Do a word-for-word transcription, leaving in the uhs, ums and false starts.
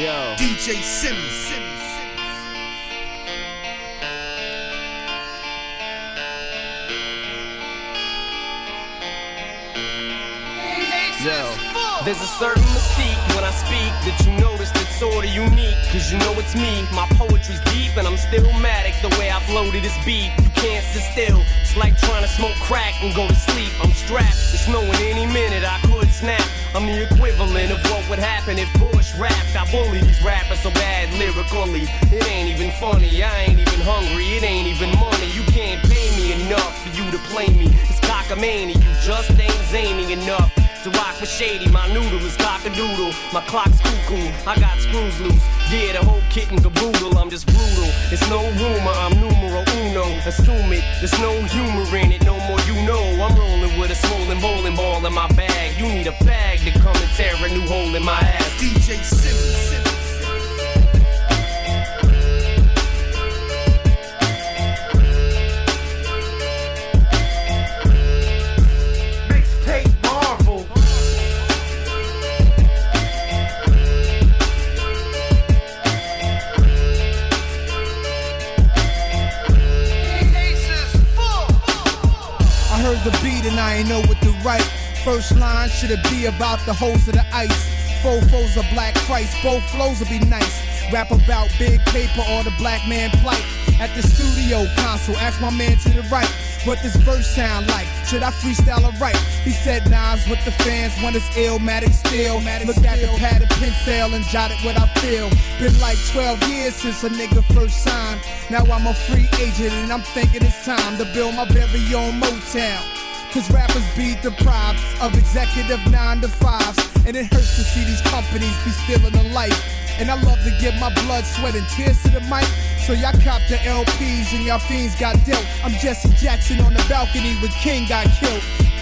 Yo. D J Simmons. Yo. There's a certain mystique when I speak that you notice that's sorta unique. Cause you know it's me, my poetry's deep and I'm still matic the way I've loaded this beat. You can't sit still, it's like trying to smoke crack and go to sleep. I'm strapped, it's knowing any minute I could snap. I'm the equivalent of what would happen if Bush rapped. I bully these rappers so bad lyrically, it ain't even funny, I ain't even hungry, it ain't even money. You can't pay me enough for you to play me. It's cockamamie, you just ain't zany enough to rock with Shady. My noodle is cock-a-doodle, my clock's cuckoo, I got screws loose. Yeah, the whole kit and caboodle, I'm just brutal. It's no rumor, I'm numero uno. Assume it, there's no humor in it, no more you know. I'm rolling with a swollen bowling ball in my bag. You need a bag to come and tear a new hole in my ass. D J Simmons. The beat and I ain't know what to write. First line should it be about the hoes of the ice. Fofos of Black Christ, both flows will be nice. Rap about big paper or the black man plight. At the studio console, ask my man to the right what this verse sound like. Should I freestyle or write? He said Nas with the fans when it's Illmatic still. Looked at the pad and pencil and jotted what I feel. Been like twelve years since a nigga first signed. Now I'm a free agent and I'm thinking it's time to build my very own Motown. Cause rappers be deprived of executive nine to fives. And it hurts to see these companies be stealing the life. And I love to give my blood, sweat, and tears to the mic. So y'all cop the L Ps and y'all fiends got dealt. I'm Jesse Jackson on the balcony when King got killed.